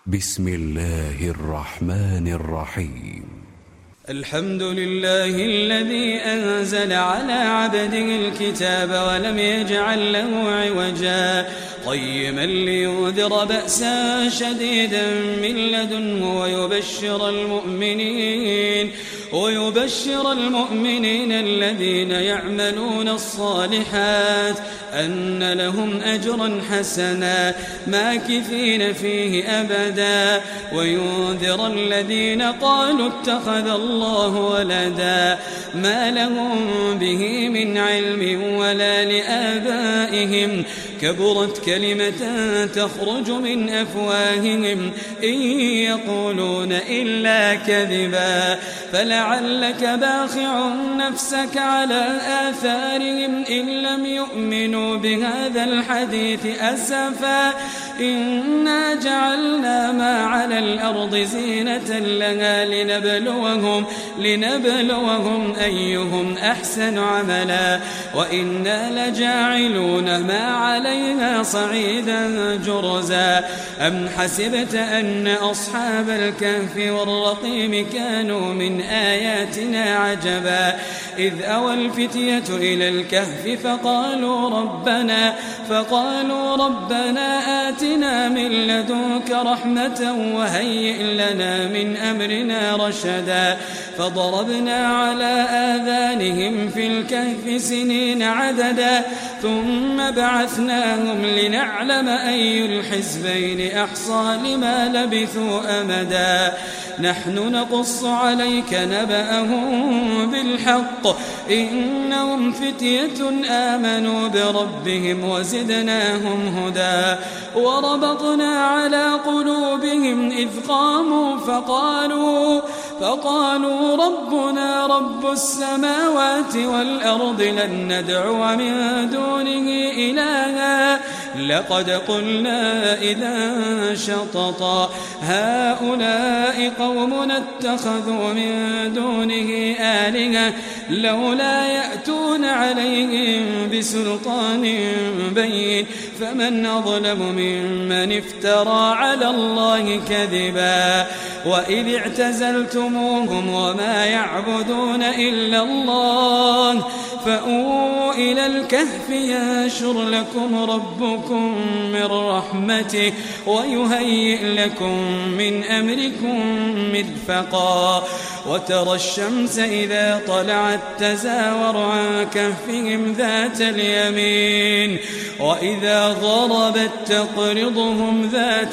بسم الله الرحمن الرحيم. الحمد لله الذي أنزل على عبده الكتاب ولم يجعل له عوجا قيما لينذر بأسا شديدا من لدنه ويبشر المؤمنين الذين يعملون الصالحات أن لهم أجرا حسنا ماكثين فيه أبدا وينذر الذين قالوا اتخذ الله ولدا ما لهم به من علم ولا لآبائهم كبرت كلمة تخرج من أفواههم إن يقولون إلا كذبا فلعلك باخع نفسك على آثارهم إن لم يؤمنوا بهذا الحديث أسفا إنا جعلنا ما على الأرض زينة لها لنبلوهم أيهم أحسن عملا وإنا لجاعلون ما عليها صعيدا جرزا أم حسبت أن أصحاب الكهف والرقيم كانوا من آياتنا عجبا إذ أوى الفتية إلى الكهف فقالوا ربنا آتنا من لدنك رحمة وهيئ لنا من أمرنا رشدا فضربنا على آذانهم في الكهف سنين عددا ثم بعثناهم لنعلم أي الحزبين أحصى لما لبثوا أمدا نحن نقص عليك نبأهم بالحق إنهم فتية آمنوا بربهم وزدناهم هدى وربطنا على قلوبهم إذ قاموا فقالوا ربنا رب السماوات والأرض لن ندعو من دونه إلها لقد قلنا إذا شططا هؤلاء قومنا اتخذوا من دونه آلهة لولا يأتون عليهم بسلطان بين فمن أظلم ممن افترى على الله كذبا وإذ اعتزلتموهم وما يعبدون إلا الله فأووا إلى الكهف ينشر لكم ربكم من رحمته ويهيئ لكم من أمركم مرفقا وترى الشمس إذا طلعت تزاور عن كهفهم ذات اليمين وإذا غربت تقرضهم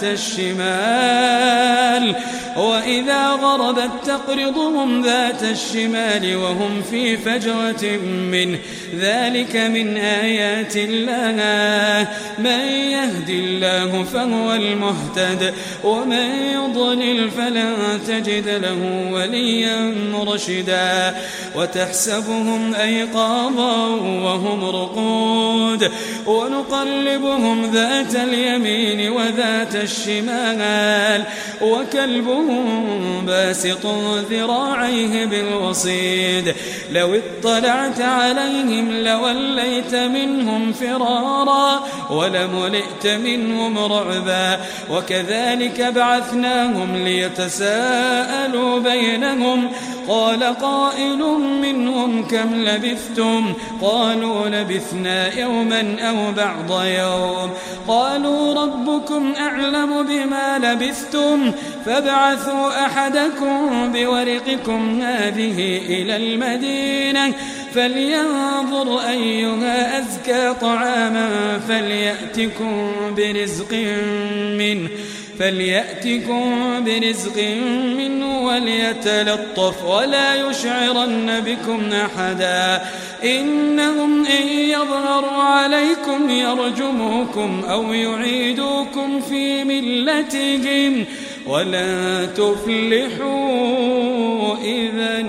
ذات الشمال وهم في فجوة منه ذلك من آيات الله من يهد الله فهو المهتد ومن يضلل فلن تجد له وليا مرشدا وتحسبهم أيقاظا وهم رقود ونقلبهم ذات اليمين وذات الشمال وكلبهم باسط ذراعيه بالوصيد لو اطلعت عليهم لوليت منهم فرارا ولملئت منهم رعبا وكذلك بعثناهم ليتساءلوا بينهم قال قائل منهم كم لبثتم قالوا لبثنا يوما أو بعض يوم قالوا ربكم أعلم بما لبثتم فابعثوا أحدكم بورقكم هذه إلى المدينة فلينظر أيها أزكى طعاما فليأتكم برزق منه وليتلطف ولا يشعرن بكم أحدا إنهم إن يظهروا عليكم يرجموكم أو يعيدوكم في ملتهم ولن تفلحوا إذا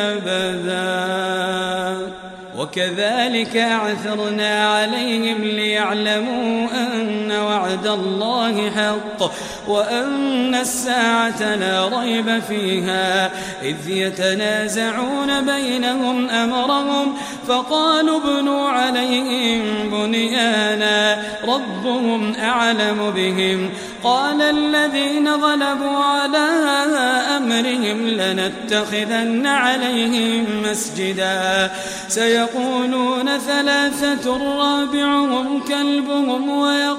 أبدا وكذلك أعثرنا عليهم ليعلموا أن وعد الله حق وأن الساعة لا ريب فيها إذ يتنازعون بينهم أمرهم فقالوا ابنوا عليهم بنيانا ربهم أعلم بهم قال الذين غلبوا على أمرهم لنتخذن عليهم مسجدا سيقولون 3 رابعهم كلبهم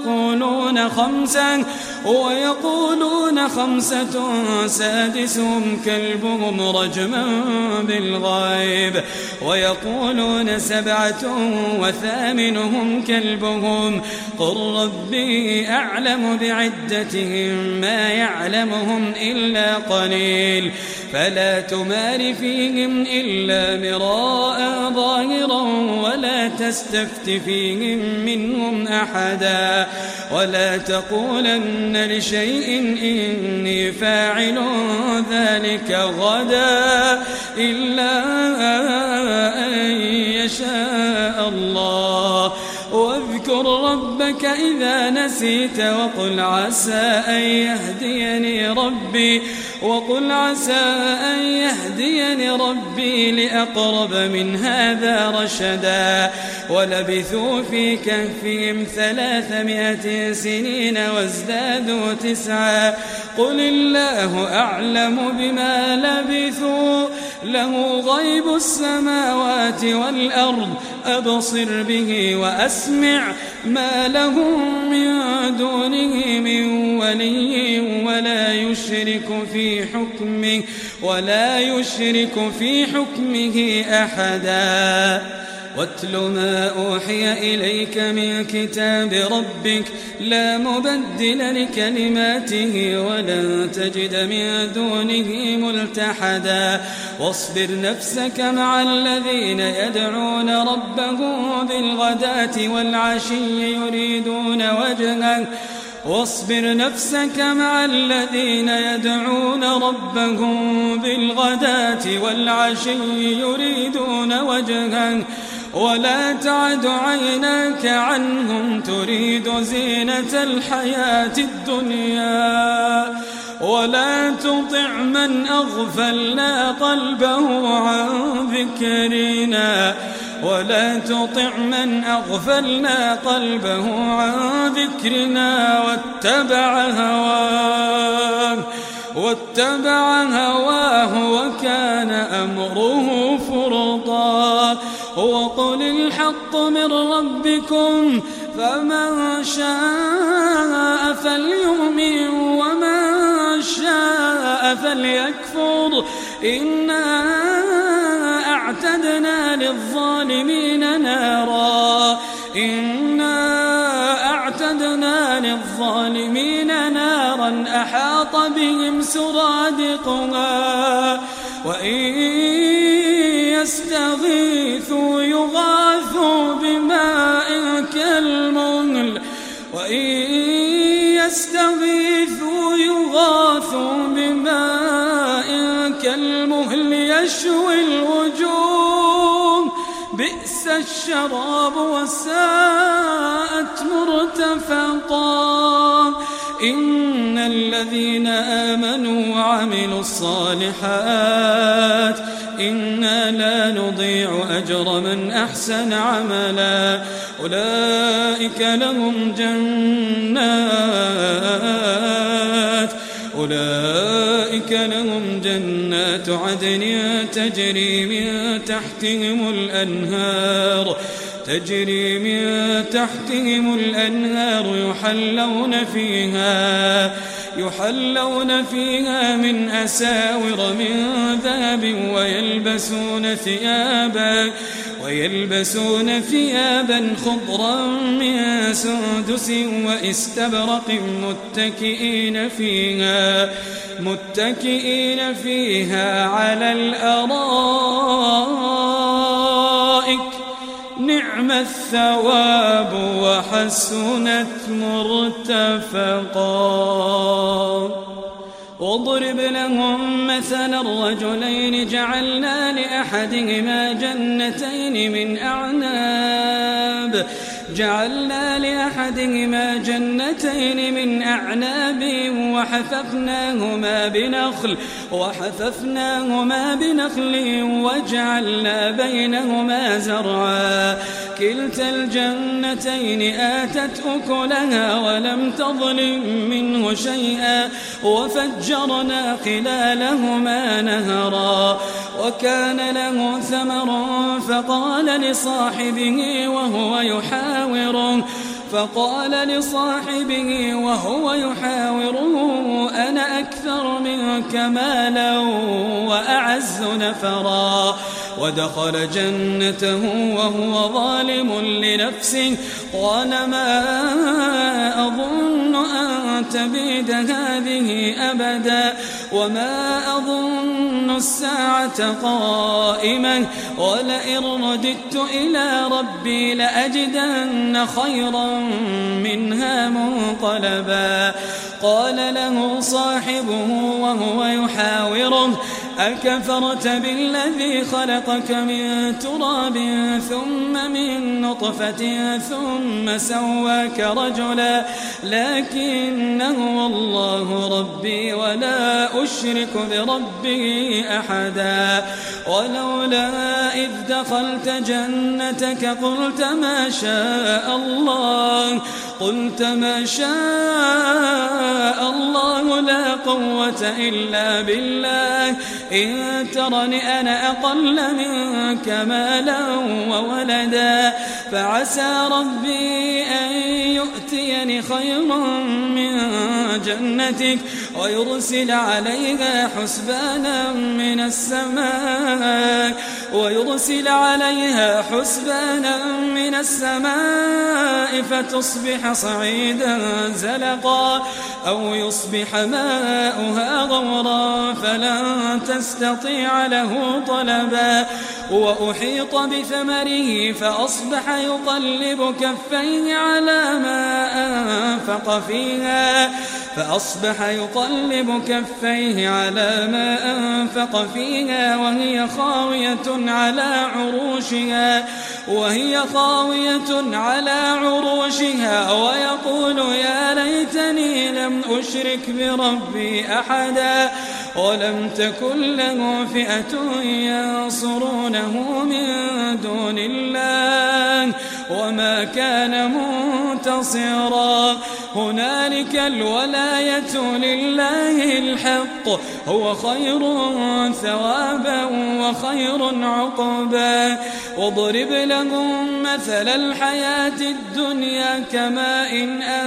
ويقولون 5 سادسهم كلبهم رجما بالغيب ويقولون 7 وثامنهم كلبهم قل ربي أعلم بعدتهم ما يعلمهم إلا قليل فلا تمار فيهم إلا مراء ظاهرا ولا تستفت فيهم منهم أحدا ولا تقولن لشيء إني فاعل ذلك غدا إلا أن يشاء الله واذكر ربك إذا نسيت وقل عسى أن يهديني ربي لأقرب من هذا رشدا ولبثوا في كهفهم 300 سنين وازدادوا 9 قل الله أعلم بما لبثوا له غيب السماوات والأرض أبصر به وأسمع ما لهم من دونه من ولي ولا يشرك في حكمه أحدا واتل ما أوحي إليك من كتاب ربك لا مبدل لكلماته ولن تجد من دونه ملتحدا واصبر نفسك مع الذين يدعون ربهم بالغداة والعشي يريدون وجهه ولا تعد عيناك عنهم تريد زينة الحياة الدنيا ولا تطع من أغفلنا قلبه عن ذكرنا واتبع هواه وكان أمره فرطا وقل الحق من ربكم فمن شاء فليؤمن ومن شاء فليكفر إنا أعتدنا للظالمين نارا أحاط بهم سرادقها وإن يستغيثوا يغاثوا بماء كالمهل يشوي الوجوه بئس الشراب وساءت مرتفقا إن الذين آمنوا وعملوا الصالحات إنا لا نضيع أجر من أحسن عملا أولئك لهم جنات عدن تجري من تحتهم الأنهار يحلون فيها من أساور من ذهب ويلبسون ثيابا خضرا من سندس وإستبرق متكئين فيها على الأرائك نعم الثواب وحسنت مرتفقا واضرب لهم مثلا الرجلين جعلنا لأحدهما جنتين من أعناب جعلنا لأحدهما جنتين من أعناب وحففناهما بنخل وجعلنا بينهما زرعا كلتا الجنتين آتت أكلها ولم تظلم منه شيئا وفجرنا خلالهما نهرا وكان له ثمر فقال لصاحبه وهو يحاوره أنا أكثر منك مالا وأعز نفرا ودخل جنته وهو ظالم لنفسه قال ما أظن أن تبيد هذه أبدا وما أظن الساعة قائمة ولئن رددت إلى ربي لأجدن خيرا منها منقلبا قال له صاحبه وهو يحاوره أكفرت بالذي خلقك من تراب ثم من نطفة ثم سواك رجلا لكن هو الله ربي ولا أشرك بربي أحدا ولولا إذ دخلت جنتك قلت ما شاء الله لا قوة إلا بالله إن ترني أنا أقل منك مالا وولدا فعسى ربي أن يؤتيني خيرا من جنتك ويرسل عليها حسبانا من السماء فتصبح صعيدا زلقا أو يصبح ماؤها غورا فلن تستطيع له طلبا وأحيط بثمره فأصبح يقلب كفيه على ما أنفق فيها وهي خاوية على عروشها ويقول يا ليتني لم أشرك بربي أحدا ولم تكن له فئة ينصرونه من دون الله وما كان منتصرا هنالك الولاية لله الحق هو خير ثوابا وخير عقبا واضرب لهم مثل الحياة الدنيا كماء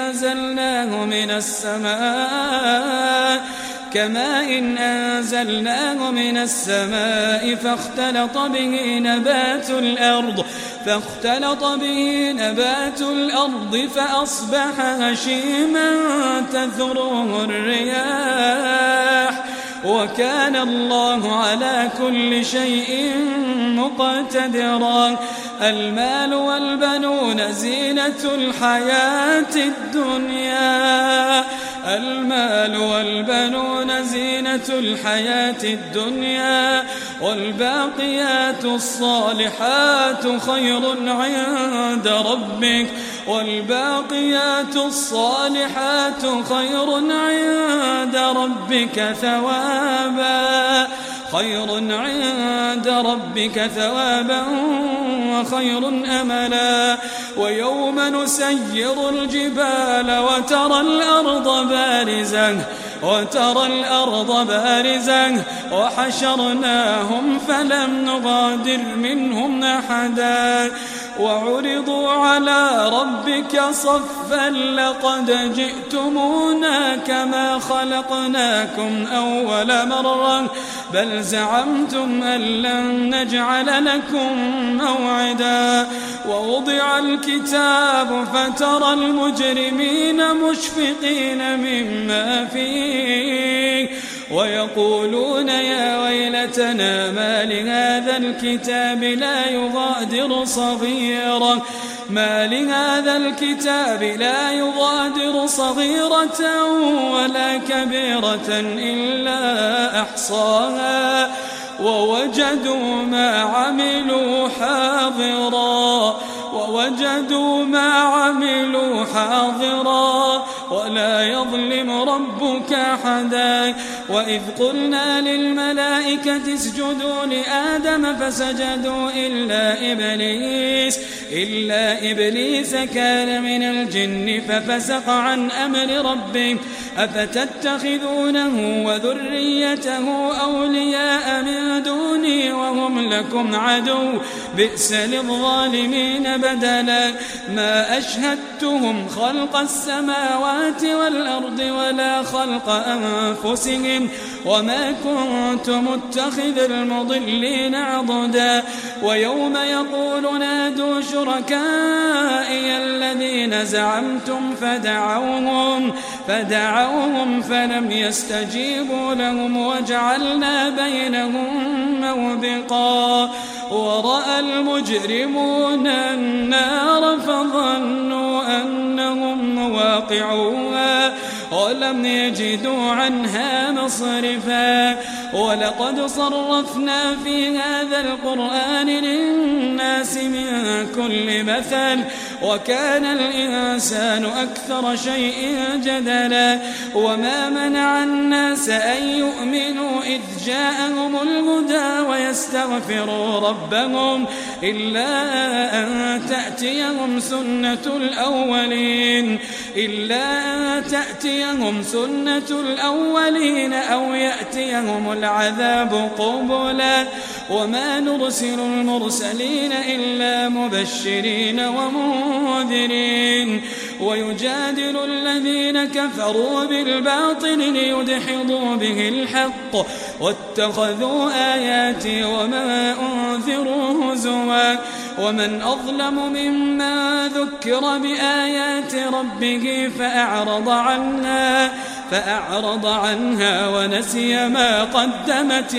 أنزلناه من السماء فاختلط به نبات الأرض فأصبح هشيما تذروه الرياح وكان الله على كل شيء مقتدرا المال والبنون زينة الحياة الدنيا والباقيات الصالحات خير عند ربك ثوابا وخير أملا ويوم نسير الجبال وترى الأرض بارزة وحشرناهم فلم نغادر منهم أحدا وعرضوا على ربك صفا لقد جئتمونا كما خلقناكم أول مرة بل زعمتم أن لن نجعل لكم موعدا ووضع الكتاب فترى المجرمين مشفقين مما فيه ويقولون يا ويلتنا ما لهذا الكتاب لا يغادر صغيرة ولا كبيرة إلا أحصاها ووجدوا ما عملوا حاضرا ووجدوا ما عملوا حاضرا ولا يظلم ربك أحدا. وإذ قلنا للملائكة اسجدوا لآدم فسجدوا إلا إبليس كان من الجن ففسق عن أمر ربه أفتتخذونه وذريته أولياء من دوني وهم لكم عدو بئس للظالمين بدلا. ما أشهدتهم خلق السماوات والأرض ولا خلق أنفسهم وما كنت متخذ المضلين عضدا. ويوم يقول نادوا شركائي الذين زعمتم فدعوهم فلم يستجيبوا لهم وجعلنا بينهم موبقا. ورأى المجرمون النار فظنوا أنهم مواقعوها ولم يجدوا عنها مصرفا. ولقد صرفنا في هذا القرآن للناس من كل مثل وكان الإنسان أكثر شيء جدلا. وما منع الناس أن يؤمنوا إذ جاءهم الهدى ويستغفروا ربهم إلا أن تأتيهم سنة الأولين أو يأتيهم العذاب قبلا. وما نرسل المرسلين إلا مبشرين ومنذرين. ويجادل الذين كفروا بالباطل ليدحضوا به الحق واتخذوا آياتي وما أنذروا هزوا. ومن أظلم ممن ذكر بآيات ربه فأعرض عنها ونسي ما قدمت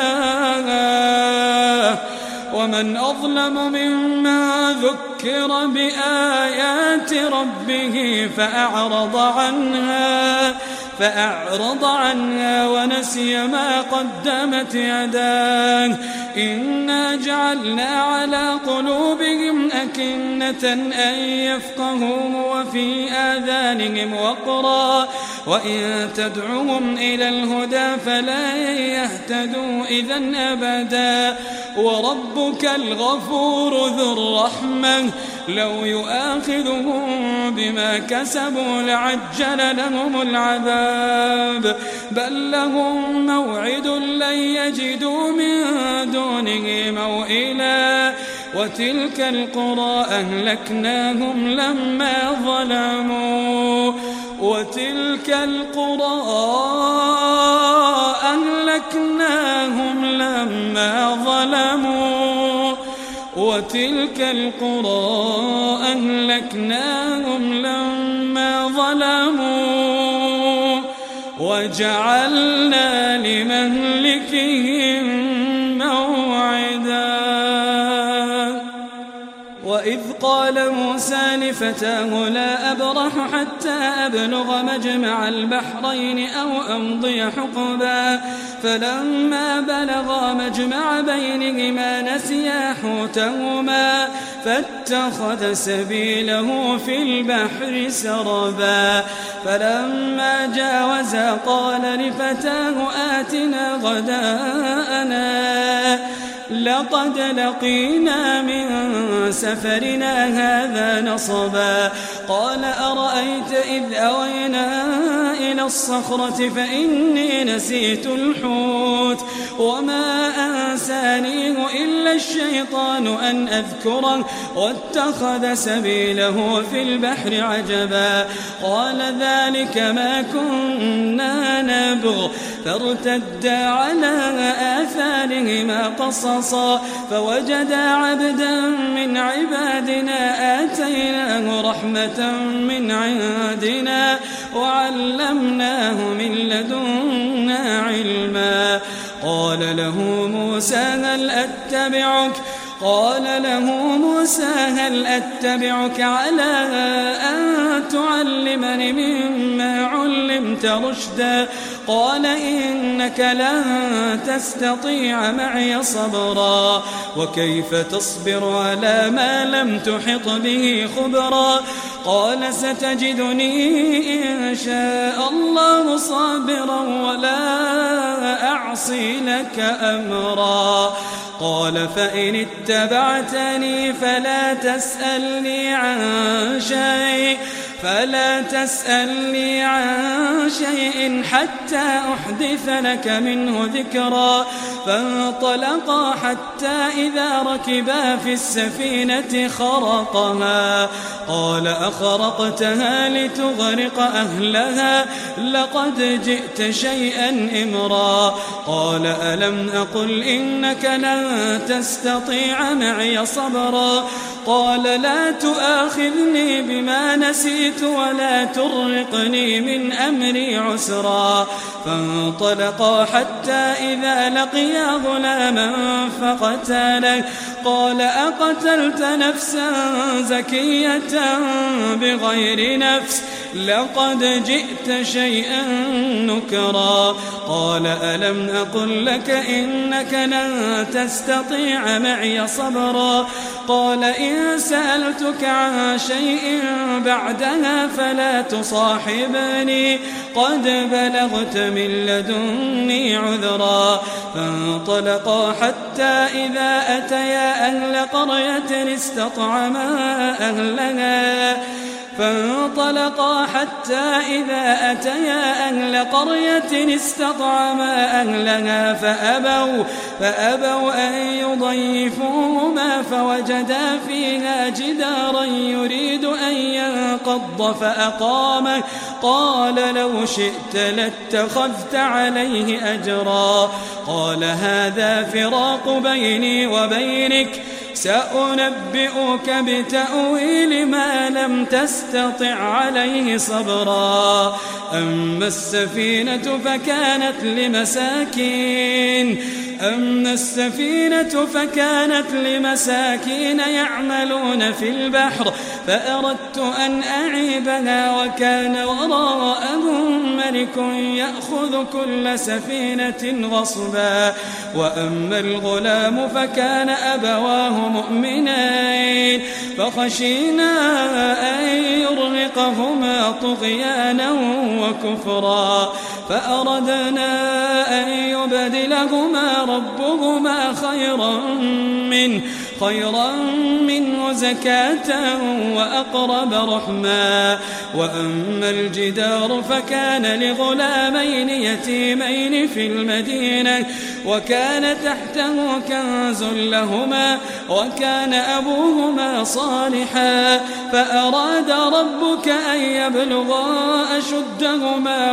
يداه. ومن أظلم ممن ذكر بآيات ربه فأعرض عنها ونسي ما قدمت يداه. إنا جعلنا على قلوبهم أكنة أن يفقهوه وفي آذانهم وقرا وإن تدعوهم إلى الهدى فلا يهتدوا إذن أبدا. وربك الغفور ذو الرحمة لو يؤاخذهم بما كسبوا لعجل لهم العذاب بل لهم موعد لن يجدوا من دونه موئلا. وتلك القرى أهلكناهم لما ظلموا وتلك القرى أهلكناهم لما ظلموا وجعلنا لمهلكهم موعدا. وإذ قال موسى لفتاه لا أبرح حتى أبلغ مجمع البحرين أو أمضي حقبا فلما بلغا مجمع بينهما نسيا حوتهما فاتخذ سبيله في البحر سربا. فلما جاوزا قال لفتاه آتنا غداءنا لقد لقينا من سفرنا هذا نصبا. قال أرأيت إذ أوينا إلى الصخرة فإني نسيت الحوت وما أنسانيه إلا الشيطان أن أذكره واتخذ سبيله في البحر عجبا. قال ذلك ما كنا نبغ فارتدا على آثارهما قصصا فوجدا عبدا من عبادنا آتيناه رحمة من عندنا وعلمناه من لدنا علما. قال له موسى هل أتبعك على أن تعلمني مما علمت رشدا. قال إنك لن تستطيع معي صبرا وكيف تصبر على ما لم تحط به خبرا قال ستجدني إن شاء الله صابرا ولا أعصي لك أمرا قال فإن اتبعتني فلا تسألني عن شيء حتى أحدث لك منه ذكرا فانطلقا حتى إذا ركبا في السفينة خرقها قال أخرقتها لتغرق أهلها لقد جئت شيئا إمرا قال ألم أقل إنك لن تستطيع معي صبرا قال لا تؤاخذني بما نسيت ولا ترهقني من أمري عسرا فانطلقا حتى إذا لقيا غلاما فقتله قال أقتلت نفسا زكية بغير نفس لقد جئت شيئا نكرا قال ألم أقل لك إنك لن تستطيع معي صبرا قال إن سألتك عن شيء بعدها فلا تصاحبني قد بلغت من لدني عذرا فانطلقا حتى إذا أتيا أهل قرية استطعما أهلها فأبوا أن يضيفوهما فوجدا فيها جدارا يريد أن ينقض فأقامه قال لو شئت لاتخذت عليه أجرا قال هذا فراق بيني وبينك سأنبئك بتأويل ما لم تستطع عليه صبرا أما السفينة فكانت لمساكين يعملون في البحر فأردت أن أعيبها وكان وراءهم ملك يأخذ كل سفينة غصبا وأما الغلام فكان أبواه مؤمنين فخشينا أن يرهقهما طغيانا وكفرا فأردنا أن يبدلهما ربهما خيرا منه زكاة وأقرب رحما وأما الجدار فكان لغلامين يتيمين في المدينة وكان تحته كنز لهما وكان أبوهما صالحا فأراد ربك أن يبلغا أشدهما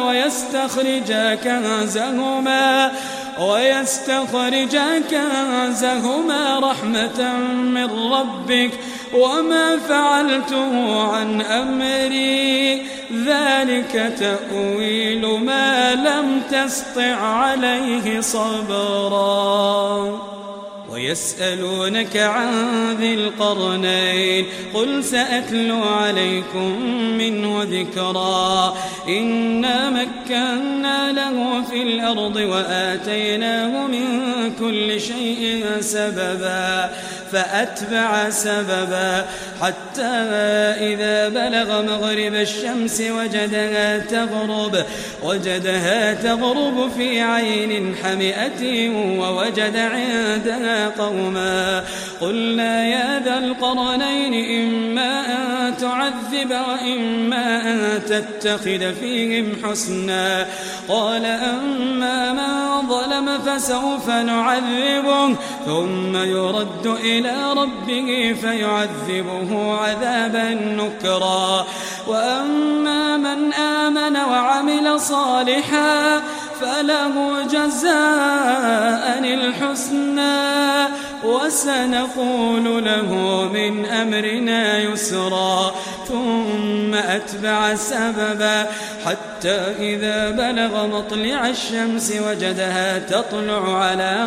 ويستخرجا كنزهما رحمة من ربك وما فعلته عن أمري ذلك تأويل ما لم تسطع عليه صبرا ويسألونك عن ذي القرنين قل سأتلو عليكم منه ذكرا إنا مكنا له في الأرض وآتيناه من كل شيء سببا فأتبع سببا حتى إذا بلغ مغرب الشمس وجدها تغرب في عين حمئة ووجد عندها قوما قلنا يا ذا القرنين إما أن تعذب وإما أن تتخذ فيهم حسنا قال أما من ظلم فسوف نعذبه ثم يرد إلى ربه فيعذبه عذابا نكرا وأما من آمن وعمل صالحا فله جزاء الحسنى وسنقول له من أمرنا يسرا ثم أتبع سببا حتى حتى إذا بلغ مطلع الشمس وجدها تطلع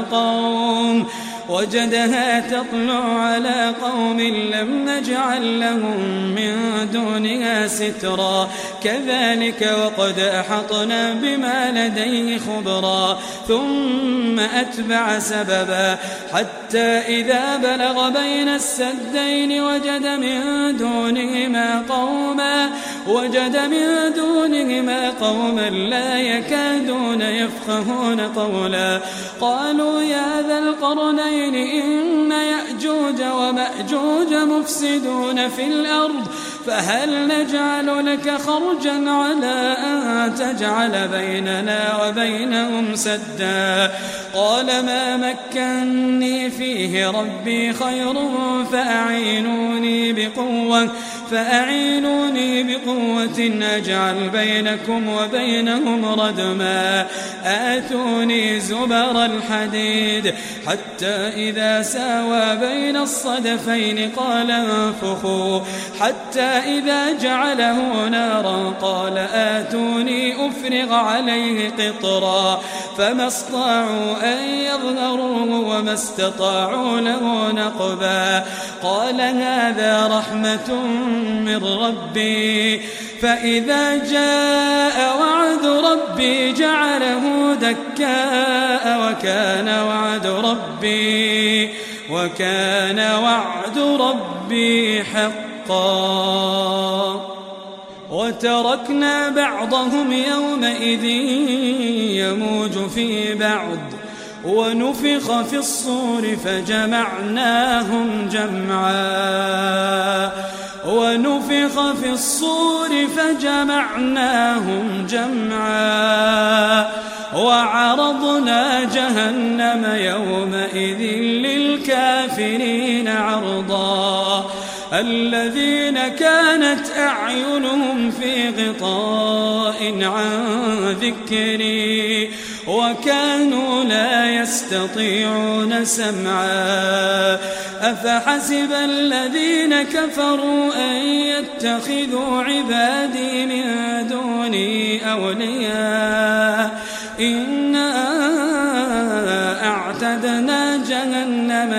على قوم لم نجعل لهم من دونها سترا كذلك وقد أحطنا بما لديه خبرا ثم أتبع سببا حتى إذا بلغ بين السدين وجد من دونهما قوما لا يكادون يفقهون قولا قالوا يا ذا القرنين إن يأجوج ومأجوج مفسدون في الأرض فهل نجعل لك خرجا على أن تجعل بيننا وبينهم سدا قال ما مكني فيه ربي خير فأعينوني بقوة أجعل بينكم وبينهم ردما آتوني زبر الحديد حتى إذا ساوى بين الصدفين قال انفخوا حتى إذا جعله نارا قال آتوني أفرغ عليه قطرا فما استطاعوا أن يظهروه وما استطاعوا له نقبا قال هذا رحمة من ربي فإذا جاء وعد ربي جعله دكاء وكان وعد ربي حقا وتركنا بعضهم يومئذ يموج في بعض ونفخ في الصور فجمعناهم جمعا وعرضنا جهنم يومئذ للكافرين عرضا الذين كانت أعينهم في غطاء عن ذكري وكانوا لا يستطيعون سمعا أفحسب الذين كفروا أن يتخذوا عبادي من دوني أولياء إنا أعتدنا جهنم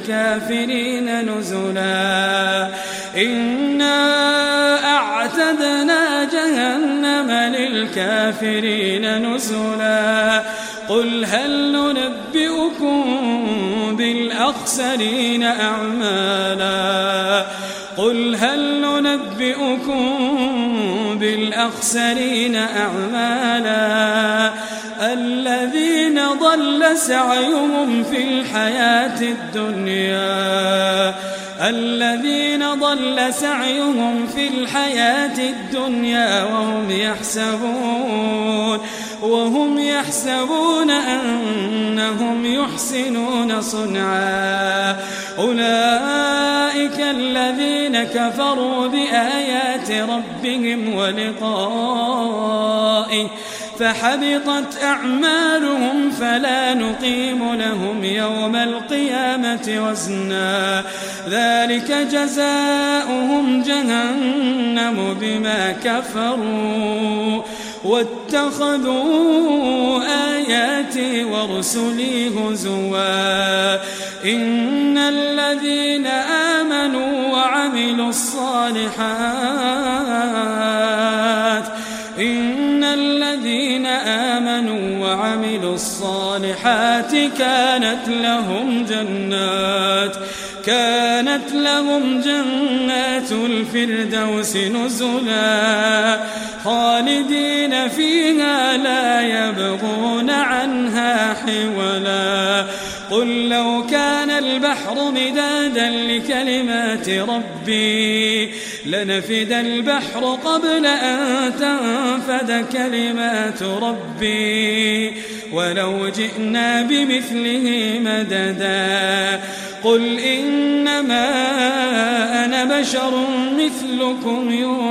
للكافرين نزلا قل هل ننبئكم بالأخسرين أعمالا الذين ضل سعيهم في الحياة الدنيا وهم يحسبون أنهم يحسنون صنعا أولئك الذين كفروا بآيات ربهم ولقائه فحبطت أعمالهم فلا نقيم لهم يوم القيامة وزنا ذلك جزاؤهم جهنم بما كفروا واتخذوا آياتي ورسلي هزوا إن الذين آمنوا وعملوا الصالحات كانت لهم جنات الفردوس نزلا خالدين فيها لا يبغون عنها حولا قل لو كان البحر مدادا لكلمات ربي لنفد البحر قبل أن تنفد كلمات ربي ولو جئنا بمثله مددا قل إنما أنا بشر مثلكم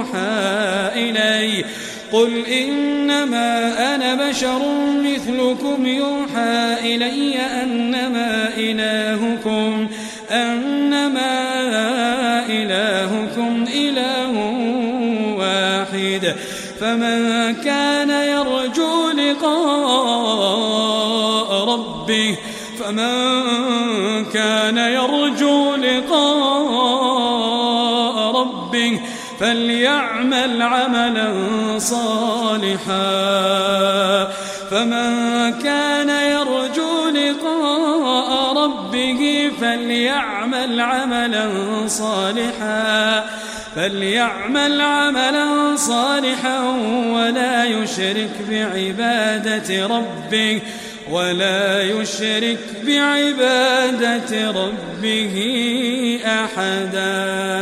يوحى إلي أنما إلهكم إله واحد فمن كان لقاء ربه فليعمل عملا صالحا فمن كان يرجو لقاء ربه فليعمل عملا صالحا ولا يشرك بعبادة ربه أحدا.